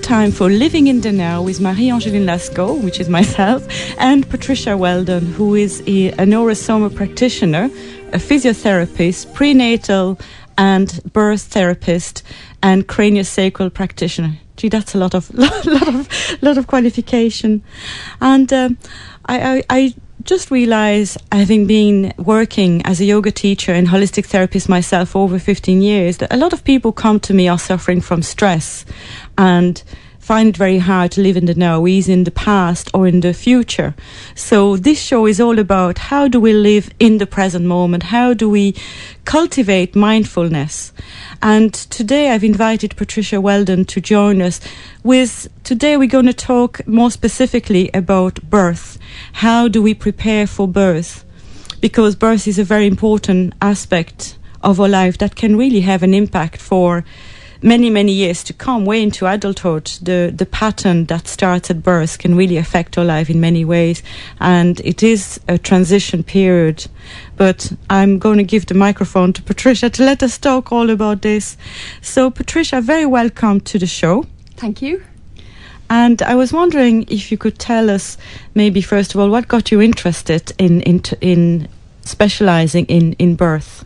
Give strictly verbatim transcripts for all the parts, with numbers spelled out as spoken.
time for Living in the Now with Marie-Angeline Lascaux, which is myself, and Patricia Weldon, who is a, a neurosoma practitioner, a physiotherapist, prenatal and birth therapist, and craniosacral practitioner. Gee, that's a lot of lot of lot of qualification. And um, I, I, I just realised, having been working as a yoga teacher and holistic therapist myself for over fifteen years, that a lot of people come to me are suffering from stress and find it very hard to live in the now, either in the past or in the future. So this show is all about how do we live in the present moment, how do we cultivate mindfulness. And today I've invited Patricia Weldon to join us with, today we're going to talk more specifically about birth. How do we prepare for birth? Because birth is a very important aspect of our life that can really have an impact for many, many years to come, way into adulthood. The the pattern that starts at birth can really affect our life in many ways, and it is a transition period. But I'm going to give the microphone to Patricia to let us talk all about this. So Patricia, very welcome to the show. Thank you. And I was wondering if you could tell us, maybe first of all, what got you interested in in, in specialising in, in birth?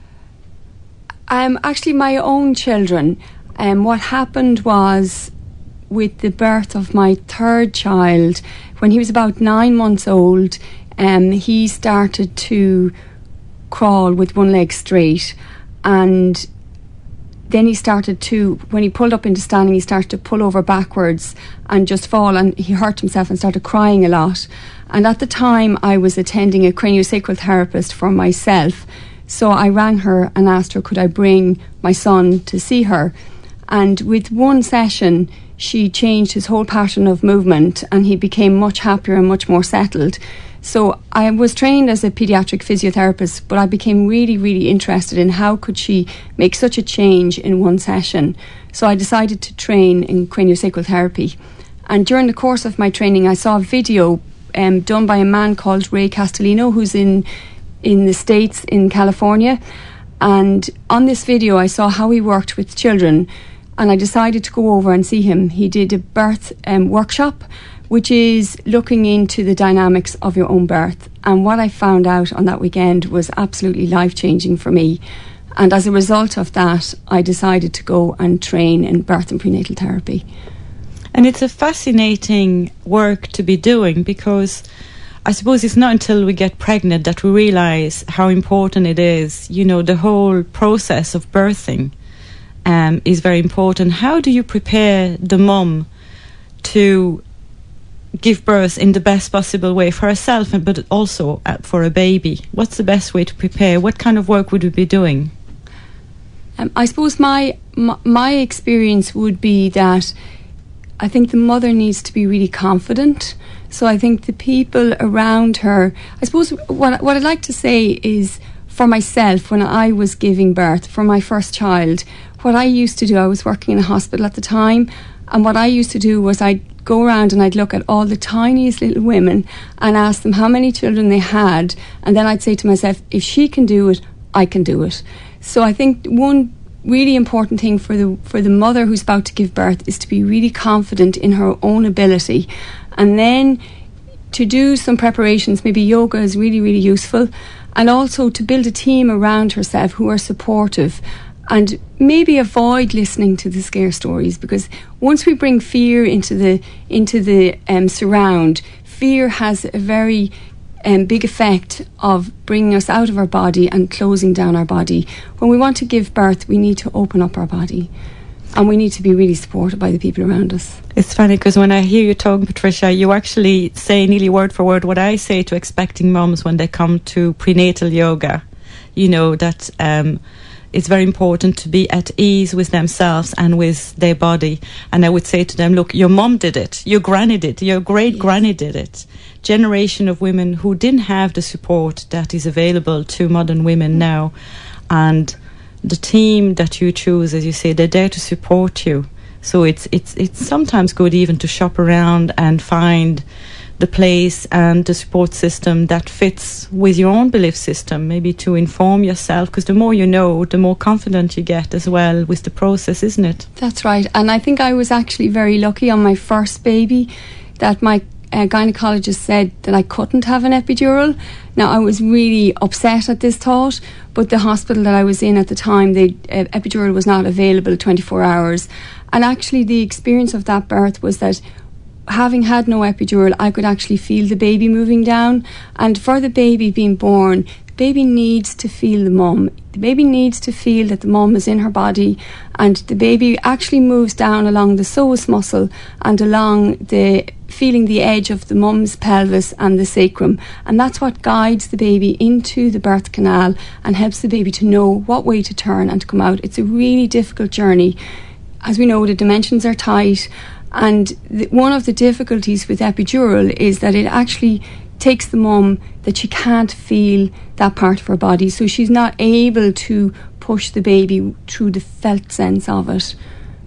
Um, actually, my own children. Um, what happened was, with the birth of my third child, when he was about nine months old, um, he started to crawl with one leg straight, and then he started to, when he pulled up into standing, he started to pull over backwards and just fall, and he hurt himself and started crying a lot. And at the time, I was attending a craniosacral therapist for myself. So I rang her and asked her, could I bring my son to see her? And with one session, she changed his whole pattern of movement, and he became much happier and much more settled. So I was trained as a paediatric physiotherapist, but I became really, really interested in how could she make such a change in one session. So I decided to train in craniosacral therapy. And during the course of my training, I saw a video um, done by a man called Ray Castellino, who's in in the States, in California. And on this video I saw how he worked with children, and I decided to go over and see him. He did a birth um, workshop, which is looking into the dynamics of your own birth. And what I found out on that weekend was absolutely life-changing for me. And as a result of that, I decided to go and train in birth and prenatal therapy. And it's a fascinating work to be doing, because I suppose it's not until we get pregnant that we realise how important it is. You know, the whole process of birthing um, is very important. How do you prepare the mum to give birth in the best possible way for herself, but also for a baby? What's the best way to prepare? What kind of work would we be doing? Um, I suppose my, my my experience would be that I think the mother needs to be really confident. So I think the people around her, I suppose what, what I'd like to say is, for myself, when I was giving birth for my first child, what I used to do, I was working in a hospital at the time, and what I used to do was I'd go around and I'd look at all the tiniest little women and ask them how many children they had, and then I'd say to myself, if she can do it, I can do it. So I think one really important thing for the for the mother who's about to give birth is to be really confident in her own ability, and then to do some preparations. Maybe yoga is really, really useful, and also to build a team around herself who are supportive, and maybe avoid listening to the scare stories, because once we bring fear into the into the um, surround, fear has a very um, big effect of bringing us out of our body and closing down our body. When we want to give birth, we need to open up our body, and we need to be really supported by the people around us. It's funny, because when I hear you talking, Patricia, you actually say nearly word for word what I say to expecting mums when they come to prenatal yoga. You know, that um, it's very important to be at ease with themselves and with their body. And I would say to them, look, your mum did it, your granny did it, your great granny yes. did it. Generation of women who didn't have the support that is available to modern women mm. now. And the team that you choose, as you say, they're there to support you. So it's it's it's sometimes good even to shop around and find the place and the support system that fits with your own belief system, maybe to inform yourself, because the more you know, the more confident you get as well with the process, isn't it? That's right. And I think I was actually very lucky on my first baby that my uh, gynecologist said that I couldn't have an epidural. Now, I was really upset at this thought, but the hospital that I was in at the time, the uh, epidural was not available twenty-four hours. And actually the experience of that birth was that having had no epidural, I could actually feel the baby moving down. And for the baby being born, the baby needs to feel the mum. The baby needs to feel that the mum is in her body, and the baby actually moves down along the psoas muscle and along the feeling the edge of the mum's pelvis and the sacrum, and that's what guides the baby into the birth canal and helps the baby to know what way to turn and to come out. It's a really difficult journey. As we know, the dimensions are tight. And the, one of the difficulties with epidural is that it actually takes the mum that she can't feel that part of her body, so she's not able to push the baby through the felt sense of it.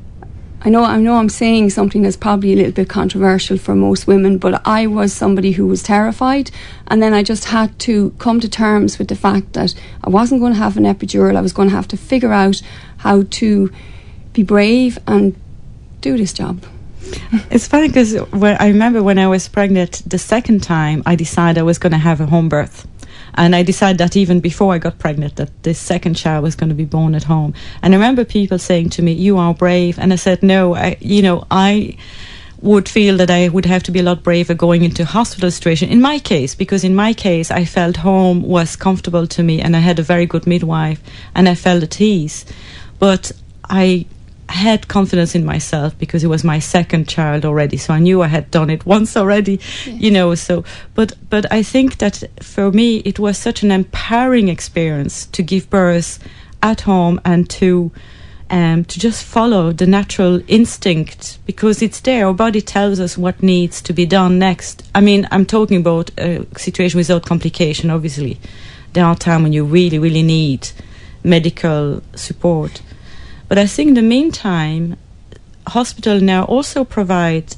I know, I know I'm saying something that's probably a little bit controversial for most women, but I was somebody who was terrified, and then I just had to come to terms with the fact that I wasn't going to have an epidural. I was going to have to figure out how to be brave and do this job. It's funny because I remember when I was pregnant the second time, I decided I was going to have a home birth. And I decided that even before I got pregnant, that this second child was going to be born at home. And I remember people saying to me, "You are brave." And I said, no, I, you know, I would feel that I would have to be a lot braver going into a hospital situation in my case, because in my case I felt home was comfortable to me and I had a very good midwife and I felt at ease. But I had confidence in myself because it was my second child already, so I knew I had done it once already. Yeah. You know, so but but I think that for me it was such an empowering experience to give birth at home and to um to just follow the natural instinct, because it's there. Our body tells us what needs to be done next. I mean, I'm talking about a situation without complication. Obviously there are times when you really really need medical support. But I think in the meantime, hospital now also provide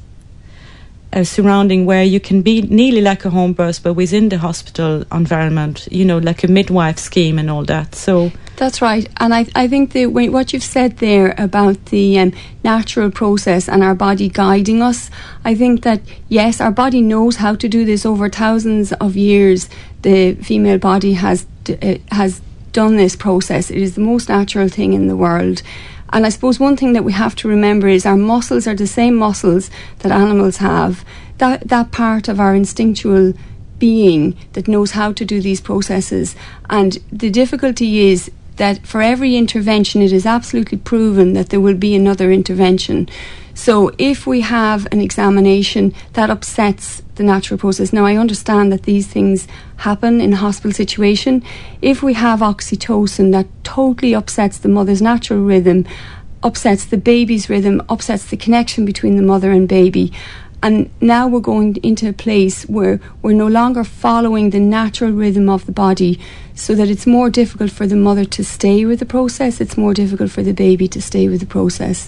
a surrounding where you can be nearly like a home birth, but within the hospital environment, you know, like a midwife scheme and all that. So that's right. And I, I think the what you've said there about the um, natural process and our body guiding us, I think that, yes, our body knows how to do this. Over thousands of years, the female body has uh, has done this process. It is the most natural thing in the world. And I suppose one thing that we have to remember is our muscles are the same muscles that animals have. That that part of our instinctual being that knows how to do these processes. And the difficulty is that for every intervention, it is absolutely proven that there will be another intervention. So if we have an examination, that upsets the natural process. Now, I understand that these things happen in a hospital situation. If we have oxytocin, that totally upsets the mother's natural rhythm, upsets the baby's rhythm, upsets the connection between the mother and baby. And now we're going into a place where we're no longer following the natural rhythm of the body, so that it's more difficult for the mother to stay with the process. It's more difficult for the baby to stay with the process.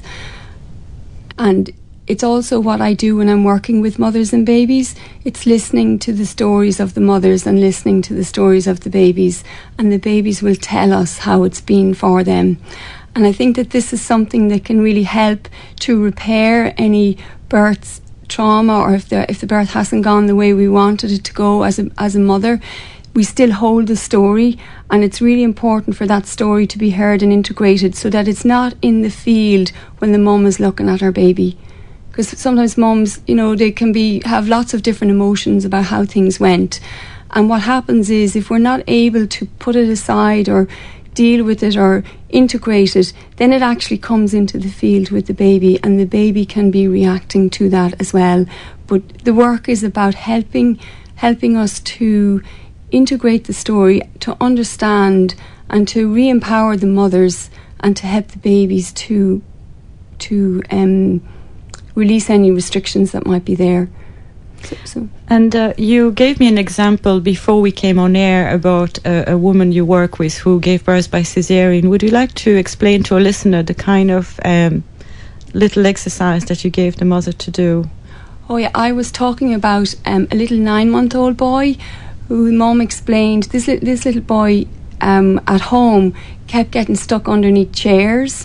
And it's also what I do when I'm working with mothers and babies. It's listening to the stories of the mothers and listening to the stories of the babies, and the babies will tell us how it's been for them. And I think that this is something that can really help to repair any birth trauma, or if the if the birth hasn't gone the way we wanted it to go as a as a mother, we still hold the story, and it's really important for that story to be heard and integrated, so that it's not in the field when the mum is looking at her baby. Because sometimes mums, you know, they can be have lots of different emotions about how things went, and what happens is, if we're not able to put it aside or deal with it or integrate it, then it actually comes into the field with the baby, and the baby can be reacting to that as well. But the work is about helping helping us to integrate the story, to understand and to re-empower the mothers, and to help the babies to to um, release any restrictions that might be there. So, so. And uh, you gave me an example before we came on air about a, a woman you work with who gave birth by cesarean. Would you like to explain to a listener the kind of um, little exercise that you gave the mother to do? Oh yeah, I was talking about um, a little nine-month-old boy who Mum explained, this, li- this little boy um, at home kept getting stuck underneath chairs,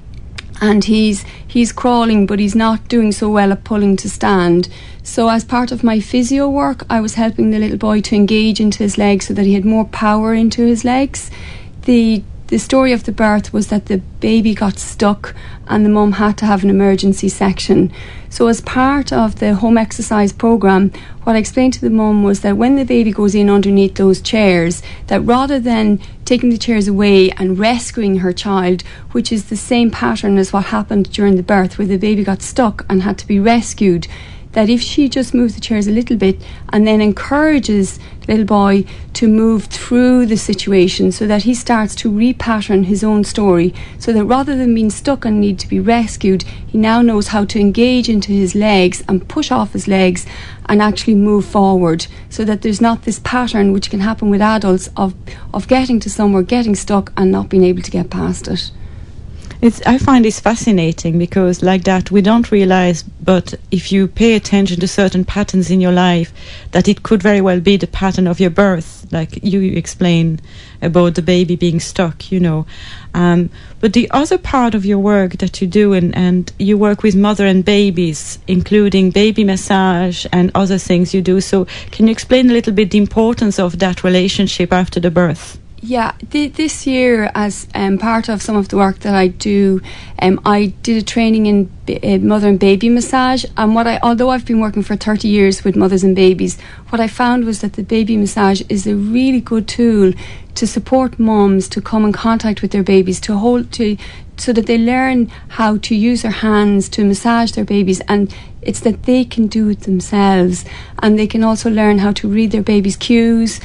and he's he's crawling, but he's not doing so well at pulling to stand. So as part of my physio work, I was helping the little boy to engage into his legs so that he had more power into his legs. The The story of the birth was that the baby got stuck and the mum had to have an emergency section. So as part of the home exercise programme, what I explained to the mum was that when the baby goes in underneath those chairs, that rather than taking the chairs away and rescuing her child, which is the same pattern as what happened during the birth where the baby got stuck and had to be rescued, that if she just moves the chairs a little bit and then encourages the little boy to move through the situation so that he starts to repattern his own story, so that rather than being stuck and need to be rescued, he now knows how to engage into his legs and push off his legs and actually move forward, so that there's not this pattern which can happen with adults of, of getting to somewhere, getting stuck and not being able to get past it. It's, I find this fascinating because like that we don't realise, but if you pay attention to certain patterns in your life, that it could very well be the pattern of your birth, like you explain about the baby being stuck, you know. Um, but the other part of your work that you do, and, and you work with mother and babies, including baby massage and other things you do. So can you explain a little bit the importance of that relationship after the birth? Yeah, th- this year, as um, part of some of the work that I do, um, I did a training in b- uh, mother and baby massage. And what I, although I've been working for thirty years with mothers and babies, what I found was that the baby massage is a really good tool to support mums to come in contact with their babies, to hold to, so that they learn how to use their hands to massage their babies, and it's that they can do it themselves, and they can also learn how to read their baby's cues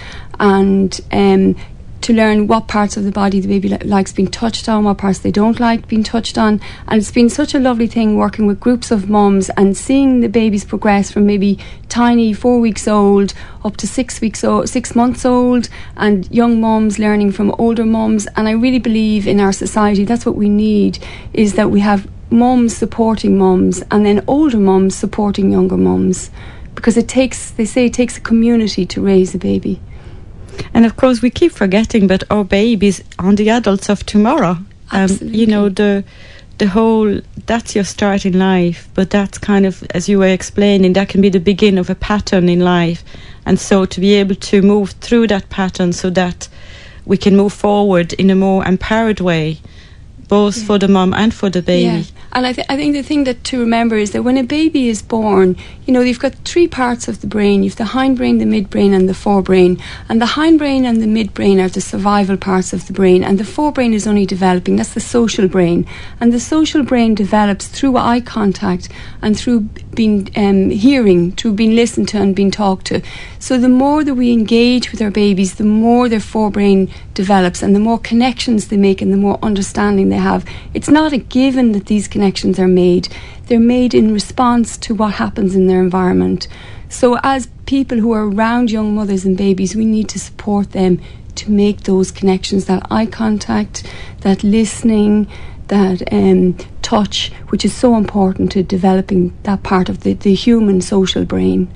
and um, to learn what parts of the body the baby li- likes being touched on, what parts they don't like being touched on. And it's been such a lovely thing working with groups of mums and seeing the babies progress from maybe tiny four weeks old up to six weeks old, six months old, and young mums learning from older mums. And I really believe in our society that's what we need, is that we have mums supporting mums and then older mums supporting younger mums, because it takes, they say it takes a community to raise a baby. And of course we keep forgetting, but our babies are the adults of tomorrow. Um, you know, the the whole, that's your start in life, but that's kind of, as you were explaining, that can be the beginning of a pattern in life. And so to be able to move through that pattern so that we can move forward in a more empowered way, both yeah. for the mum and for the baby. Yeah. And I, th- I think the thing that to remember is that when a baby is born, you know, you've got three parts of the brain. You've the hindbrain, the midbrain and the forebrain. And the hindbrain and the midbrain are the survival parts of the brain, and the forebrain is only developing. That's the social brain. And the social brain develops through eye contact and through being um, hearing, through being listened to and being talked to. So the more that we engage with our babies, the more their forebrain develops and the more connections they make and the more understanding they have. It's not a given that these connections are made. They're made in response to what happens in their environment. So as people who are around young mothers and babies, we need to support them to make those connections, that eye contact, that listening, that um, touch, which is so important to developing that part of the, the human social brain.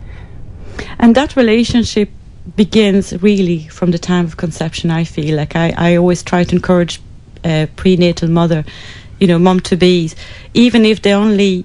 And that relationship begins really from the time of conception, I feel. Like I, I always try to encourage uh, prenatal mother, you know, mum-to-bees, even if they're only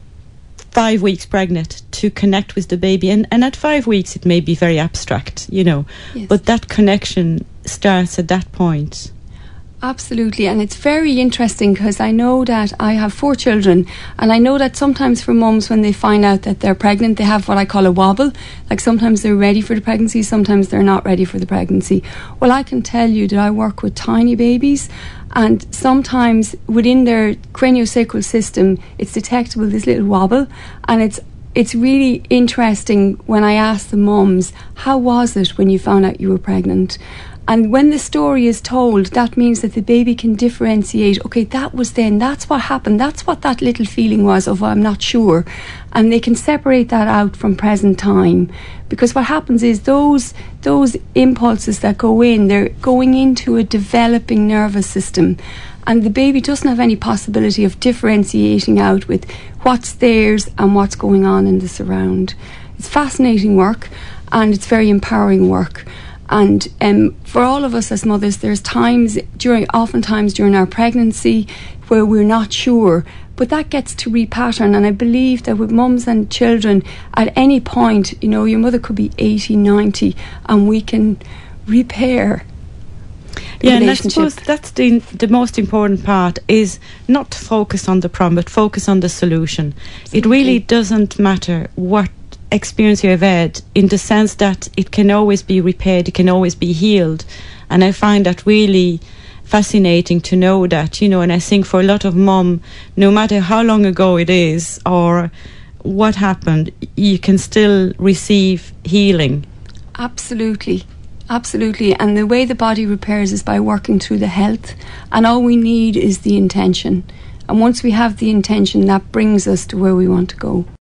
five weeks pregnant, to connect with the baby. And, and at five weeks it may be very abstract, you know, yes. But that connection starts at that point. Absolutely, and it's very interesting because I know that I have four children, and I know that sometimes for mums when they find out that they're pregnant, they have what I call a wobble. Like sometimes they're ready for the pregnancy, sometimes they're not ready for the pregnancy. Well, I can tell you that I work with tiny babies, and sometimes within their craniosacral system it's detectable, this little wobble, and it's it's really interesting when I ask the mums, how was it when you found out you were pregnant? And when the story is told, that means that the baby can differentiate, okay, that was then, that's what happened, that's what that little feeling was of I'm not sure. And they can separate that out from present time. Because what happens is those those impulses that go in, they're going into a developing nervous system. and the baby doesn't have any possibility of differentiating out with what's theirs and what's going on in the surround. It's fascinating work, and it's very empowering work. And um, for all of us as mothers, there's times during, oftentimes during our pregnancy, where we're not sure, but that gets to repattern. And I believe that with mums and children, at any point, you know, your mother could be eighty, ninety, and we can repair the yeah, relationship. And I suppose that's the the most important part, is not to focus on the problem, but focus on the solution. Absolutely. It really doesn't matter what experience you have had, in the sense that it can always be repaired, it can always be healed. And I find that really fascinating to know that, you know, and I think for a lot of mum, no matter how long ago it is or what happened, you can still receive healing. Absolutely. Absolutely. And the way the body repairs is by working through the health, and all we need is the intention. And once we have the intention, that brings us to where we want to go.